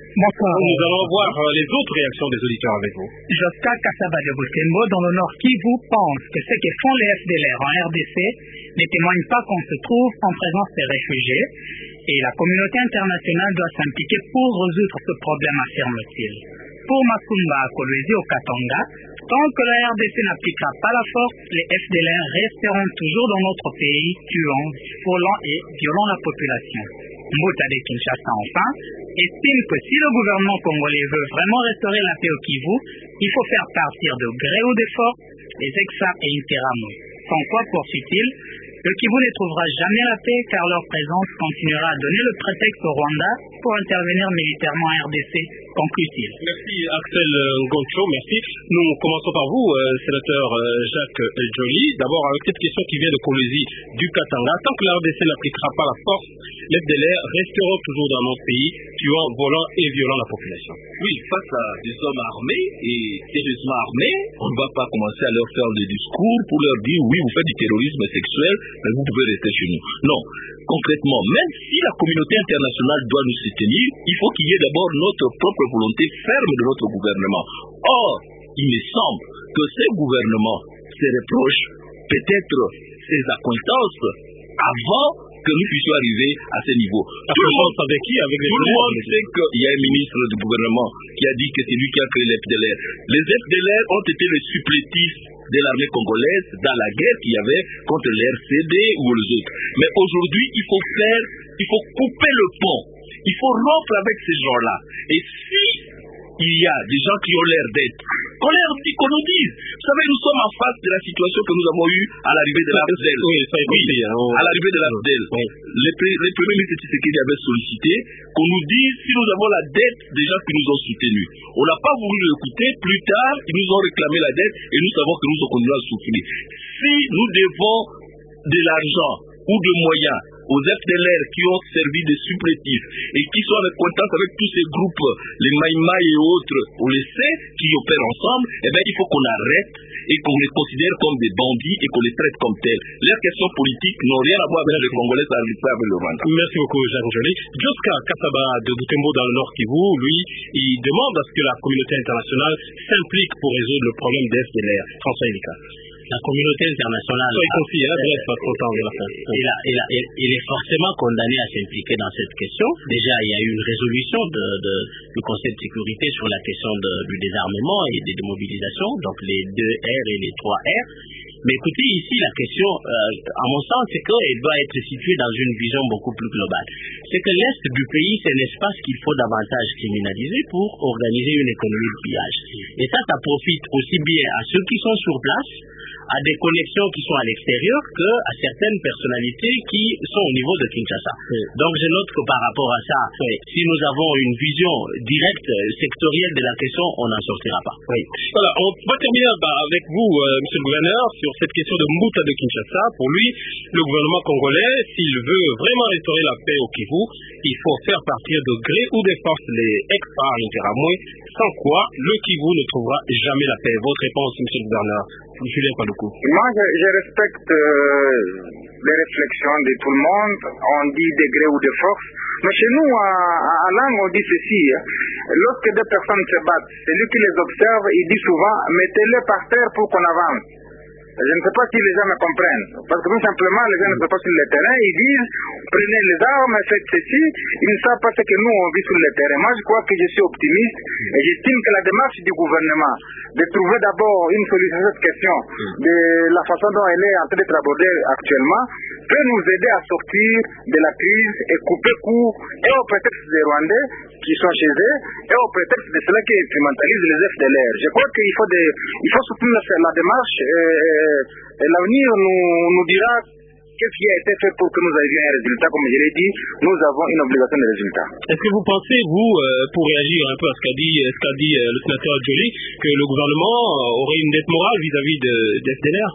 Bonsoir. Nous allons voir les autres réactions des auditeurs avec vous. Josca Kassaba de Butembo, dans le Nord Kivu, pense que ce que font les F D L R en R D C ne témoigne pas qu'on se trouve en présence des réfugiés et la communauté internationale doit s'impliquer pour résoudre ce problème, affirme-t-il. Pour Makumba Kolwezi au Katanga, tant que la R D C n'appliquera pas la force, les F D L R resteront toujours dans notre pays, tuant, volant et violant la population. Mbouta de Kinshasa, enfin, estime que si le gouvernement congolais veut vraiment restaurer la paix au Kivu, il faut faire partir de gré ou de force les Exa et Interahamwe. Sans quoi, poursuit-il, le Kivu ne trouvera jamais la paix car leur présence continuera à donner le prétexte au Rwanda pour intervenir militairement en R D C, conclut-il. Merci Axel Goncho, merci. Nous commençons par vous, euh, sénateur euh, Jacques Joly. D'abord avec cette question qui vient de Kolwezi du Katanga. Tant que la R D C n'appliquera pas la force, les F D L R resteront toujours dans notre pays, tuant, volant et violant la population. Oui, face à des hommes armés et sérieusement armés, on ne va pas commencer à leur faire des discours pour leur dire oui, vous faites du terrorisme sexuel, mais vous pouvez rester chez nous. Non. Concrètement, même si la communauté internationale doit nous soutenir, il faut qu'il y ait d'abord notre propre volonté ferme de notre gouvernement. Or, il me semble que ces gouvernements se reprochent peut-être ces accointances avant que nous puissions arriver à ce niveau. Tout le monde avec qui avec les Tout le monde sait qu'il y a un ministre du gouvernement qui a dit que c'est lui qui a créé les F D L R. Les F D L R ont été les supplétifs de l'armée congolaise dans la guerre qu'il y avait contre les R C D ou les autres. Mais aujourd'hui, il faut faire, il faut couper le pont. Il faut rompre avec ces gens-là. Et si il y a des gens qui ont l'air d'être, qu'on leur dit, qu'on nous dise. Vous savez, nous sommes en face de la situation que nous avons eue à l'arrivée de l'A F D L. Oui, ça a été oui, à l'arrivée de l'A F D L. Oui. Les, les premiers ministres Tshisekedi avaient sollicité qu'on nous dise si nous avons la dette des gens qui nous ont soutenus. On n'a pas voulu l'écouter. Plus tard, ils nous ont réclamé la dette et nous savons que nous allons continuer à souffrir. Si nous devons de l'argent ou de moyens aux F D L R qui ont servi de supplétifs et qui sont en acquaintance avec tous ces groupes, les Maïmaï et autres, on les sait, qui opèrent ensemble, eh bien, il faut qu'on arrête et qu'on les considère comme des bandits et qu'on les traite comme tels. Leurs questions politiques n'ont rien à voir avec les Congolais, ça n'arrive pas avec le Rwanda. Merci beaucoup, Jacques Joly. Josca Kassaba de Butembo dans le Nord Kivu, lui, il demande à ce que la communauté internationale s'implique pour résoudre le problème des F D L R. François Elika. La communauté internationale Soyez concis, hein, bref, pas trop tard de la fin. Il, a, il, a, il est forcément condamné à s'impliquer dans cette question. Déjà, il y a eu une résolution de, de, du Conseil de sécurité sur la question de, du désarmement et des démobilisations, donc les deux R et les trois R. Mais écoutez, ici, la question, euh, à mon sens, c'est qu'elle doit être située dans une vision beaucoup plus globale. C'est que l'Est du pays, c'est un espace qu'il faut davantage criminaliser pour organiser une économie de pillage. Et ça, ça profite aussi bien à ceux qui sont sur place, à des connexions qui sont à l'extérieur, qu'à certaines personnalités qui sont au niveau de Kinshasa. Oui. Donc je note que par rapport à ça, oui, si nous avons une vision directe, sectorielle de la question, on n'en sortira pas. Oui. Voilà, on va terminer avec vous, euh, monsieur le gouverneur, sur cette question de Mbouta de Kinshasa. Pour lui, le gouvernement congolais, s'il veut vraiment restaurer la paix au Kivu, il faut faire partir de gré ou de force les ex-A Interahamwe, sans quoi le Kivu ne trouvera jamais la paix. Votre réponse, monsieur le gouverneur? Julien Paluku. Moi, je, je respecte euh, les réflexions de tout le monde. On dit de gré ou de force. Mais chez nous, à, à langue, on dit ceci. Hein. Lorsque deux personnes se battent, celui qui les observe, il dit souvent, mettez-les par terre pour qu'on avance. Je ne sais pas si les gens me comprennent. Parce que tout simplement, les gens ne sont pas sur le terrain. Ils disent, prenez les armes, faites ceci. Ils ne savent pas ce que nous, on vit sur le terrain. Moi, je crois que je suis optimiste. Et j'estime que la démarche du gouvernement de trouver d'abord une solution à cette question, de la façon dont elle est en train d'être abordée actuellement, peut nous aider à sortir de la crise et couper court et au prétexte des Rwandais qui sont chez eux et au prétexte de ceux qui instrumentalisent les F D L R. Je crois qu'il faut, de, il faut soutenir la démarche et, et l'avenir nous, nous dira qu'est-ce qui a été fait pour que nous arrivions à un résultat. Comme je l'ai dit, nous avons une obligation de résultat. Est-ce que vous pensez, vous, euh, pour réagir un peu à ce qu'a dit, ce qu'a dit euh, le sénateur Joly, que le gouvernement aurait une dette morale vis-à-vis de, des F D L R?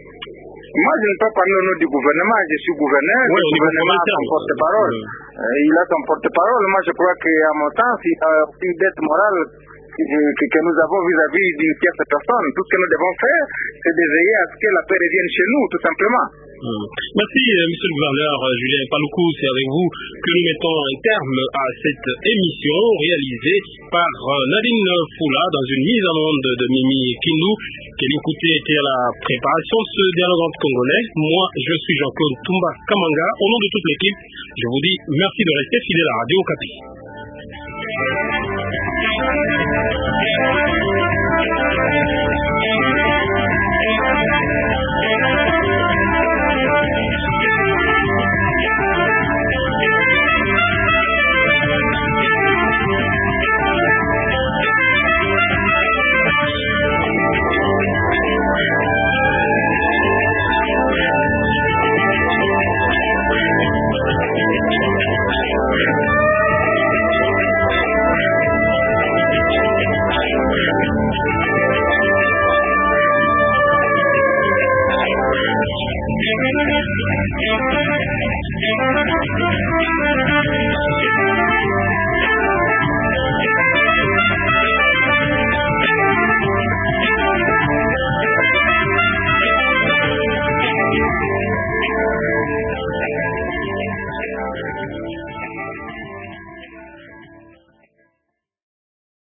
Moi, je ne peux pas parler au nom du gouvernement, je suis gouverneur, oui, le gouvernement a son porte-parole. Oui. Euh, il a son porte-parole. Moi, je crois qu'à mon sens, il y a une dette morale que, que nous avons vis-à-vis d'une tierce personne. Tout ce que nous devons faire, c'est de veiller à ce que la paix revienne chez nous, tout simplement. Mmh. Merci, euh, monsieur le gouverneur euh, Julien Paloukou. C'est avec vous que nous mettons un terme à cette émission réalisée par euh, Nadine Foula dans une mise en onde de Mimi Kindou. Quelle écoutée était à la préparation de ce dialogue entre Congolais. Moi, je suis Jean-Claude Toumba Kamanga. Au nom de toute l'équipe, je vous dis merci de rester fidèle à Radio Okapi.